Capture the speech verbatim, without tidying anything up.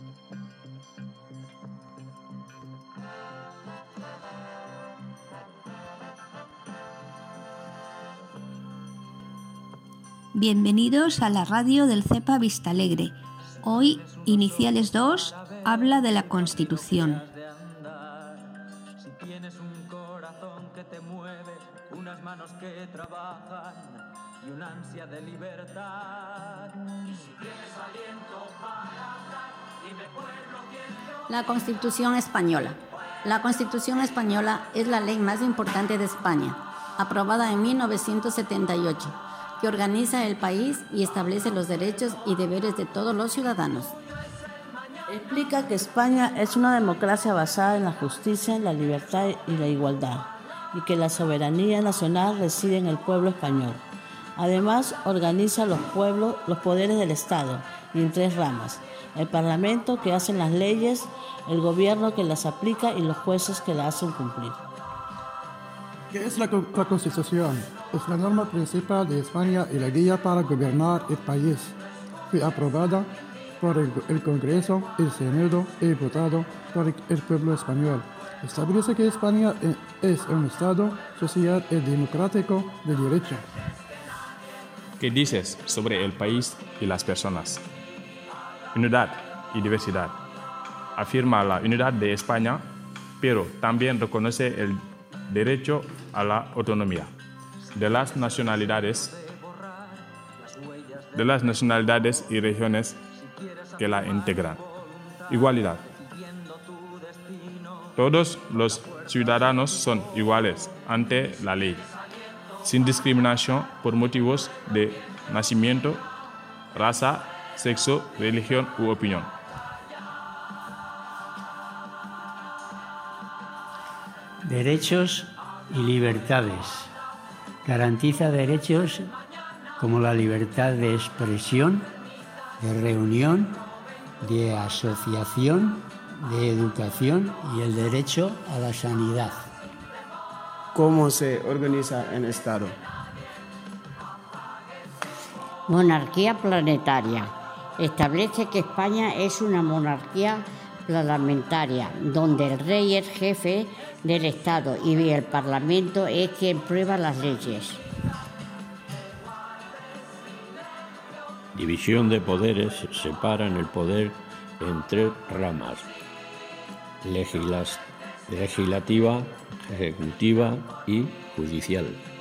Bienvenidos a la radio del CEPA Vistalegre. Hoy, Iniciales dos habla de la Constitución. Si tienes un corazón que te mueve, unas manos que trabajan y una ansia de libertad. Y si tienes aliento para hablar, dime pueblo quién lo... La Constitución española. La Constitución española es la ley más importante de España, aprobada en mil novecientos setenta y ocho, que organiza el país y establece los derechos y deberes de todos los ciudadanos. Explica que España es una democracia basada en la justicia, la libertad y la igualdad, y que la soberanía nacional reside en el pueblo español. Además, organiza los pueblos, los poderes del Estado, en tres ramas: el Parlamento, que hace las leyes, el gobierno, que las aplica, y los jueces, que las hacen cumplir. ¿Qué es la, la Constitución? Es la norma principal de España y la guía para gobernar el país. Fue aprobada por el, el Congreso, el Senado y votado por el, el pueblo español. Establece que España es un Estado social y democrático de derecho. ¿Qué dices sobre el país y las personas? Unidad y diversidad. Afirma la unidad de España, pero también reconoce el derecho a la autonomía de las nacionalidades, de las nacionalidades y regiones que la integran. Igualdad. Todos los ciudadanos son iguales ante la ley, sin discriminación por motivos de nacimiento, raza, sexo, religión u opinión. Derechos y libertades. Garantiza derechos como la libertad de expresión, de reunión, de asociación, de educación y el derecho a la sanidad. ¿Cómo se organiza el Estado? Monarquía planetaria. Establece que España es una monarquía parlamentaria, donde el rey es jefe del Estado y el Parlamento es quien prueba las leyes. División de poderes separan el poder en tres ramas: Legislas- legislativa, ejecutiva y judicial.